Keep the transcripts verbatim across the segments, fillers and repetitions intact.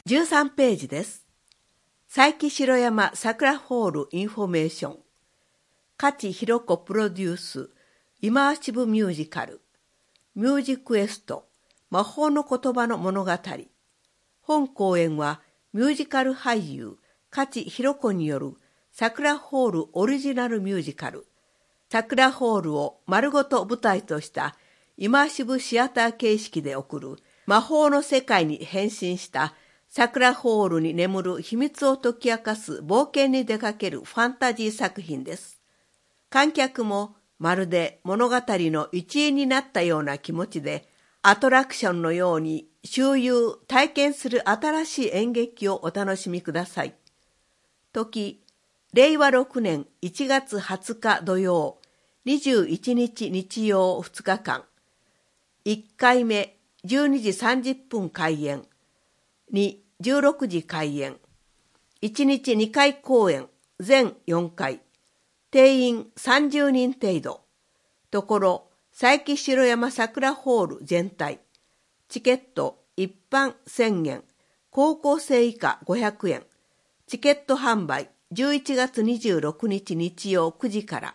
じゅうさんページです。佐伯城山桜ホールインフォメーション。勝弘子プロデュースイマーシブミュージカル。ミュージックエスト魔法の言葉の物語。本公演はミュージカル俳優勝弘子による桜ホールオリジナルミュージカル。桜ホールを丸ごと舞台としたイマーシブシアター形式で送る魔法の世界に変身した桜ホールに眠る秘密を解き明かす冒険に出かけるファンタジー作品です。観客もまるで物語の一員になったような気持ちでアトラクションのように周遊体験する新しい演劇をお楽しみください。時、れいわろくねんいちがつはつか土曜、にじゅういちにち日曜ふつかかん。いっかいめじゅうにじさんじゅっぷん開演。に、じゅうろくじ開演。いちにちにかい公演、全よんかい。定員さんじゅうにん程度。ところ、佐伯城山桜ホール全体。チケット一般せんえん、高校生以下ごひゃくえん。チケット販売じゅういちがつにじゅうろくにち日曜くじから。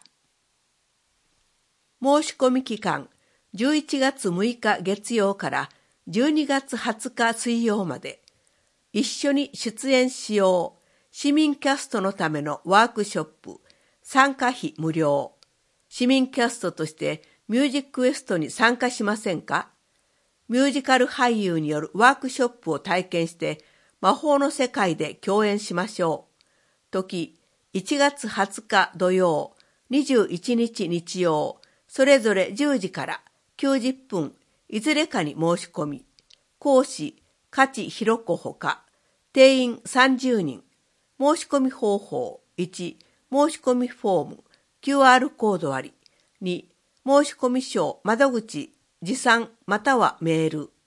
申し込み期間、じゅういちがつむいか月曜からじゅうにがつはつか水曜まで。一緒に出演しよう。市民キャストのためのワークショップ。参加費無料。市民キャストとしてミュージックエストに参加しませんか？ミュージカル俳優によるワークショップを体験して魔法の世界で共演しましょう。時、いちがつはつか土曜、にじゅういちにち日曜、それぞれじゅうじからきゅうじゅっぷん、いずれかに申し込み。講師、勝弘子ほか。定員さんじゅうにん。申し込み方法。いち、申し込みフォーム、キューアール コードあり。に、申し込み書、窓口、持参またはメール。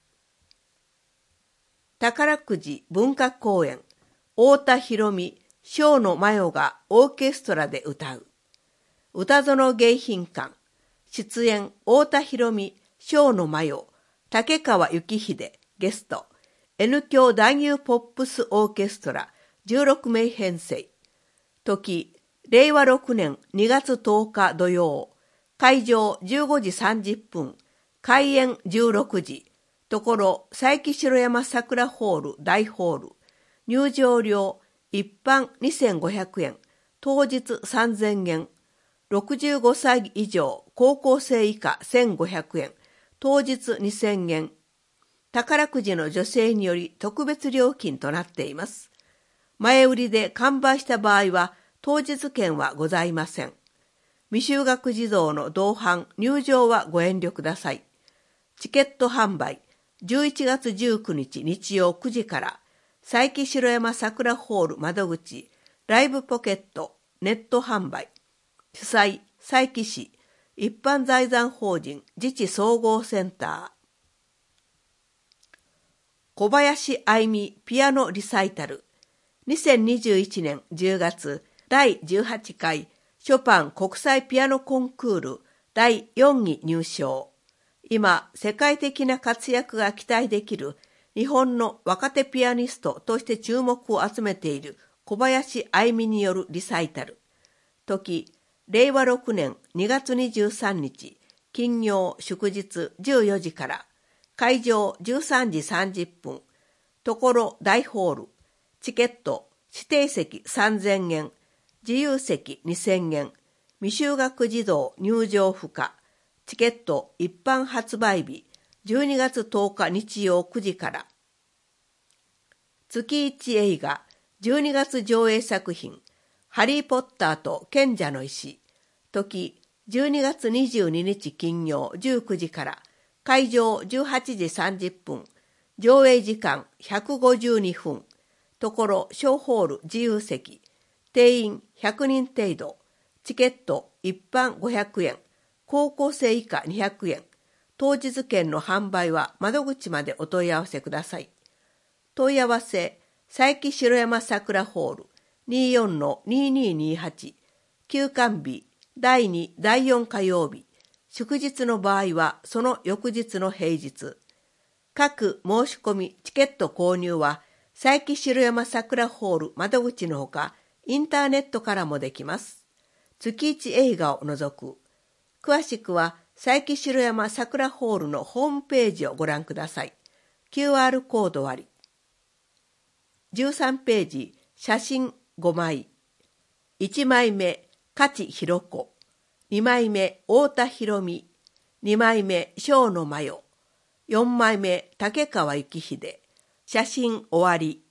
宝くじ文化公演、太田博美、庄野真代がオーケストラで歌う。歌園迎賓館。出演、太田博美、庄野真代、竹川幸秀、ゲスト。N 響男優ポップスオーケストラじゅうろくめい編成。時、れいわろくねんにがつとおか土曜。会場じゅうごじさんじゅっぷん。開演じゅうろくじ。ところ、佐伯城山桜ホール大ホール。入場料、一般にせんごひゃくえん。当日さんぜんえん。ろくじゅうごさい以上、高校生以下せんごひゃくえん。当日にせんえん。宝くじの助成により特別料金となっています。前売りで完売した場合は当日券はございません。未就学児童の同伴入場はご遠慮ください。チケット販売じゅういちがつじゅうくにち日曜くじから佐伯城山桜ホール窓口ライブポケットネット販売。主催佐伯市一般財産法人自治総合センター。小林愛美ピアノリサイタル。にせんにじゅういちねんじゅうがつだいじゅうはちかいショパン国際ピアノコンクールだいよんい入賞。今、世界的な活躍が期待できる日本の若手ピアニストとして注目を集めている小林愛美によるリサイタル。時、れいわろくねんにがつにじゅうさんにち金曜祝日じゅうよじから。会場じゅうさんじさんじゅっぷん。ところ大ホール。チケット指定席さんぜんえん。自由席にせんえん。未就学児童入場不可。チケット一般発売日じゅうにがつとおか日曜くじから。月いち映画じゅうにがつ上映作品ハリーポッターと賢者の石。時じゅうにがつにじゅうににち金曜じゅうくじから。会場じゅうはちじさんじゅっぷん。上映時間ひゃくごじゅうにふん。ところ小ホール自由席。定員ひゃくにん程度。チケット一般ごひゃくえん。高校生以下にひゃくえん。当日券の販売は窓口までお問い合わせください。問い合わせ、佐伯城山桜ホール にじゅうよんのにじゅうににはち。休館日、だいに、だいよん火曜日。祝日の場合はその翌日の平日。各申し込みチケット購入は佐伯城山桜ホール窓口のほか、インターネットからもできます。月一映画を除く。詳しくは、佐伯城山桜ホールのホームページをご覧ください。キューアール コードあり。じゅうさんページ、写真ごまい。いちまいめ、勝弘子。にまいめ、太田博美。にまいめ、小野真代。よんまいめ、竹川幸秀。写真終わり。